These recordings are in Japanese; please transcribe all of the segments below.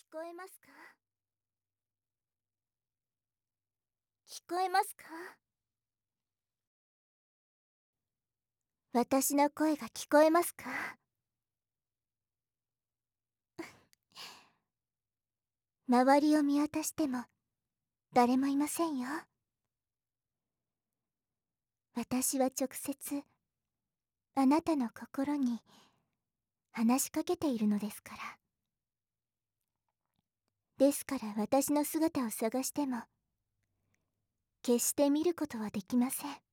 聞こえますか？聞こえますか？私の声が聞こえますか？周りを見渡しても誰もいませんよ。私は直接あなたの心に話しかけているのですから。ですから私の姿を探しても決して見ることはできません。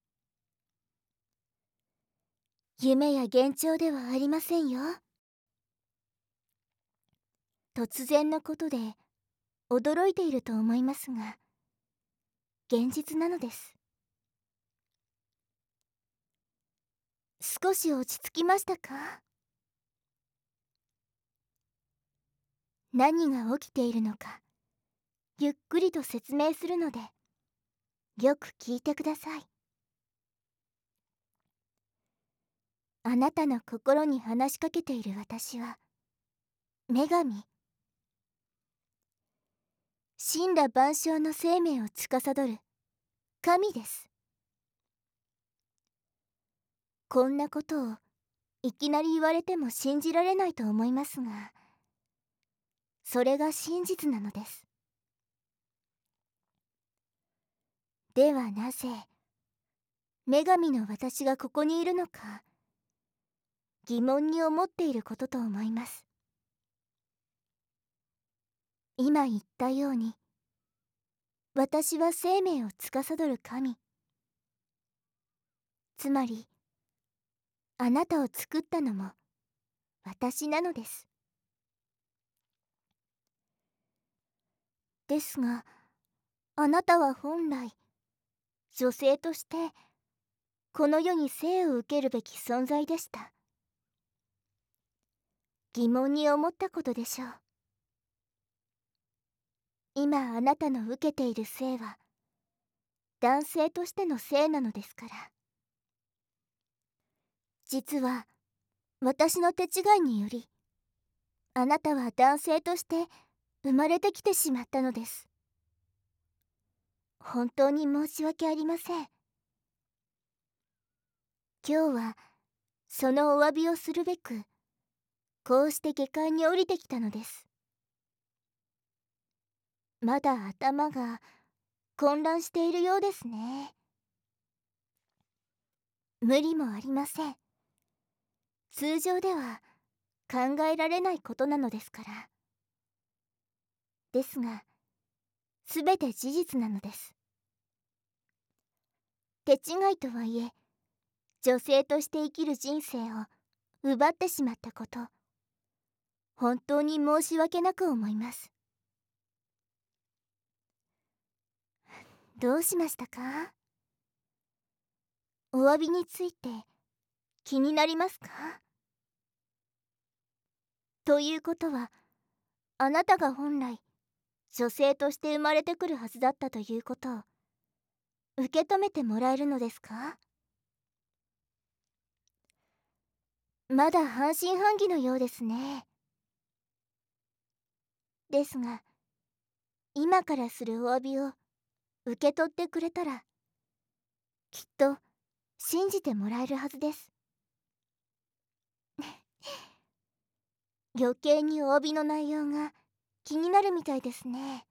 夢や幻聴ではありませんよ。突然のことで驚いていると思いますが、現実なのです。少し落ち着きましたか？何が起きているのかゆっくりと説明するのでよく聞いてください。あなたの心に話しかけている私は女神、神羅万象の生命を司る神です。こんなことをいきなり言われても信じられないと思いますが、それが真実なのです。ではなぜ女神の私がここにいるのか疑問に思っていることと思います。今言ったように私は生命を司る神、つまりあなたを作ったのも私なのです。ですがあなたは本来女性としてこの世に生を受けるべき存在でした。疑問に思ったことでしょう。今あなたの受けている生は男性としての生なのですから。実は私の手違いによりあなたは男性として生まれてきてしまったのです。本当に申し訳ありません。今日はそのお詫びをするべくこうして下界に降りてきたのです。まだ頭が混乱しているようですね。無理もありません。通常では考えられないことなのですから。ですが全て事実なのです。手違いとはいえ女性として生きる人生を奪ってしまったこと、本当に申し訳なく思います。どうしましたか？お詫びについて気になりますか？ということはあなたが本来女性として生まれてくるはずだったということを受け止めてもらえるのですか？まだ半信半疑のようですね。ですが今からするお詫びを受け取ってくれたらきっと信じてもらえるはずです。余計にお詫びの内容が気になるみたいですね。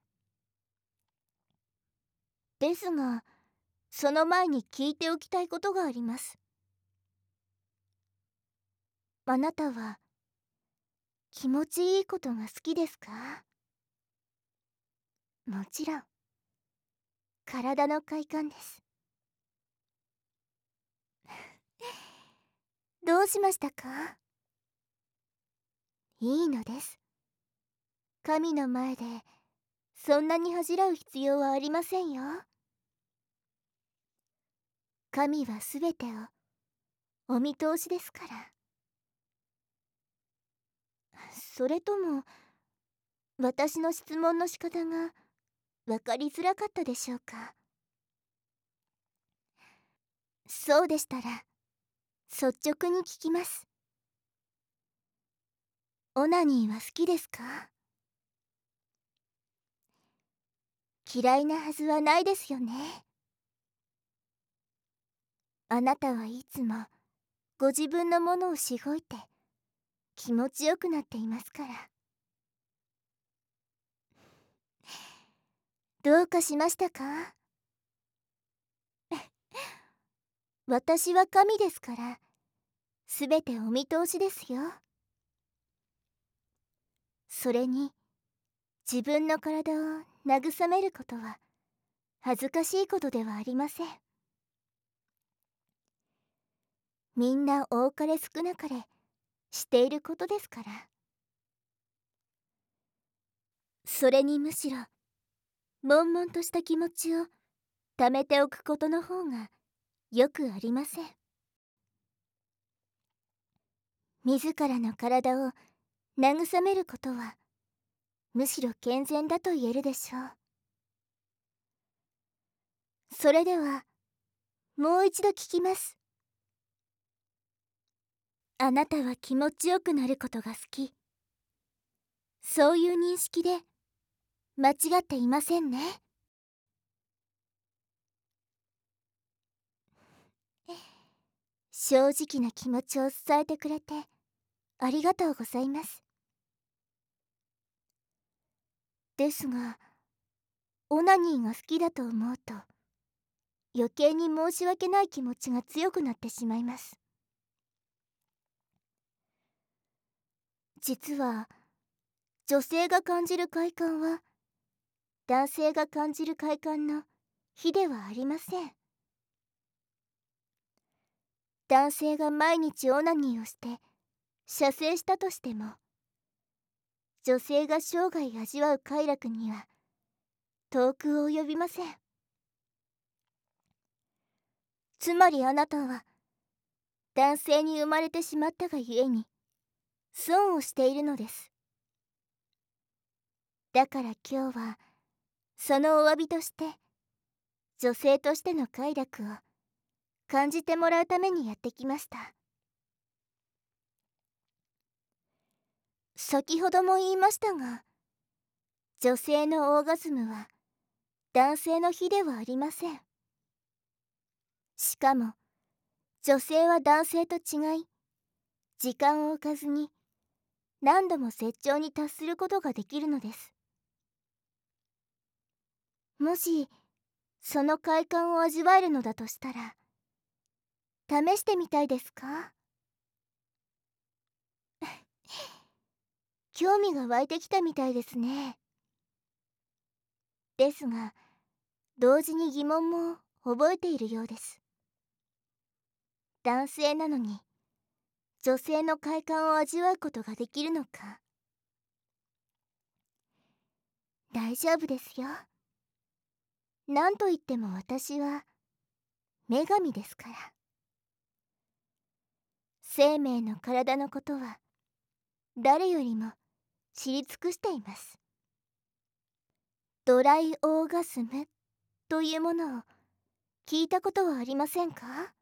ですがその前に聞いておきたいことがあります。あなたは気持ちいいことが好きですか？もちろん体の快感です。どうしましたか？いいのです。神の前でそんなに恥じらう必要はありませんよ。神はすべてをお見通しですから。それとも私の質問の仕方が分かりづらかったでしょうか？そうでしたら率直に聞きます。オナニーは好きですか？ 嫌いなはずはないですよね。あなたはいつもご自分のものをしごいて気持ちよくなっていますから。どうかしましたか？私は神ですから、すべてお見通しですよ。それに、自分の体を慰めることは恥ずかしいことではありません。みんな多かれ少なかれしていることですから。それにむしろ悶々とした気持ちを溜めておくことの方がよくありません。自らの体を慰めることはむしろ健全だと言えるでしょう。それではもう一度聞きます。あなたは気持ちよくなることが好き。そういう認識で間違っていませんね。正直な気持ちを伝えてくれてありがとうございます。ですが、オナニーが好きだと思うと余計に申し訳ない気持ちが強くなってしまいます。実は女性が感じる快感は男性が感じる快感の比ではありません。男性が毎日オナニーをして射精したとしても、女性が生涯味わう快楽には遠く及びません。つまりあなたは男性に生まれてしまったがゆえに損をしているのです。だから今日はそのお詫びとして女性としての快楽を感じてもらうためにやってきました。先ほども言いましたが、女性のオーガズムは男性の比ではありません。しかも女性は男性と違い、時間を置かずに何度も絶頂に達することができるのです。もしその快感を味わえるのだとしたら試してみたいですか？興味が湧いてきたみたいですね。ですが同時に疑問も覚えているようです。男性なのに女性の快感を味わうことができるのか。大丈夫ですよ。なんといっても私は女神ですから。生命の体のことは誰よりも知り尽くしています。ドライオーガスムというものを聞いたことはありませんか？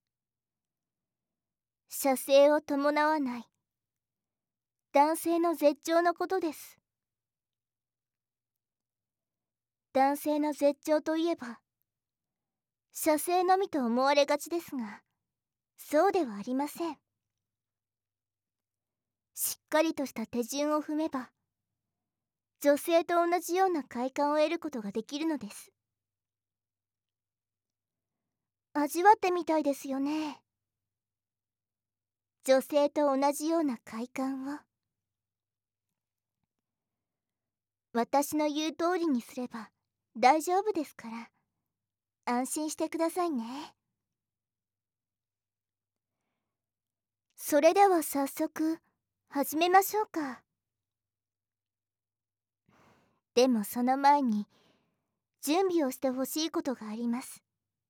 射精を伴わない男性の絶頂のことです。男性の絶頂といえば射精のみと思われがちですが、そうではありません。しっかりとした手順を踏めば女性と同じような快感を得ることができるのです。味わってみたいですよね。女性と同じような快感を。私の言う通りにすれば大丈夫ですから安心してくださいね。それでは早速始めましょうか。でもその前に準備をしてほしいことがあります。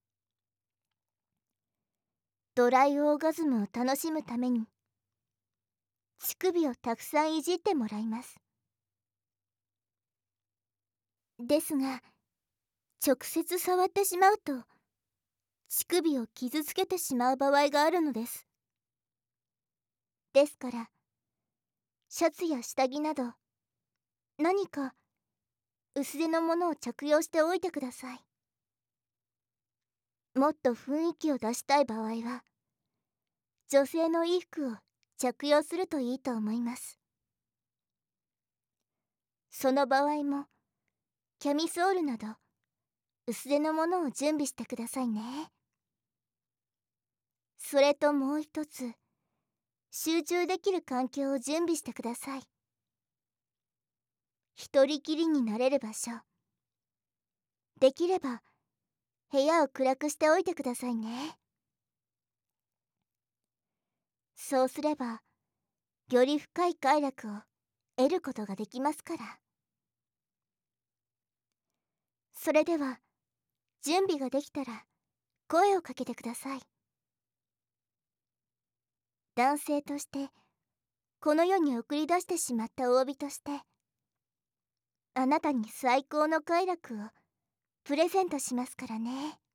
ドライオーガズムを楽しむために乳首をたくさんいじってもらいます。ですが直接触ってしまうと乳首を傷つけてしまう場合があるのです。ですからシャツや下着など何か薄手のものを着用しておいてください。もっと雰囲気を出したい場合は女性の衣服を着用するといいと思います。その場合もキャミソールなど薄手のものを準備してくださいね。それともう一つ、集中できる環境を準備してください。一人きりになれる場所、できれば部屋を暗くしておいてくださいね。そうすればより深い快楽を得ることができますから。それでは準備ができたら声をかけてください。男性としてこの世に送り出してしまった帯として、あなたに最高の快楽をプレゼントしますからね。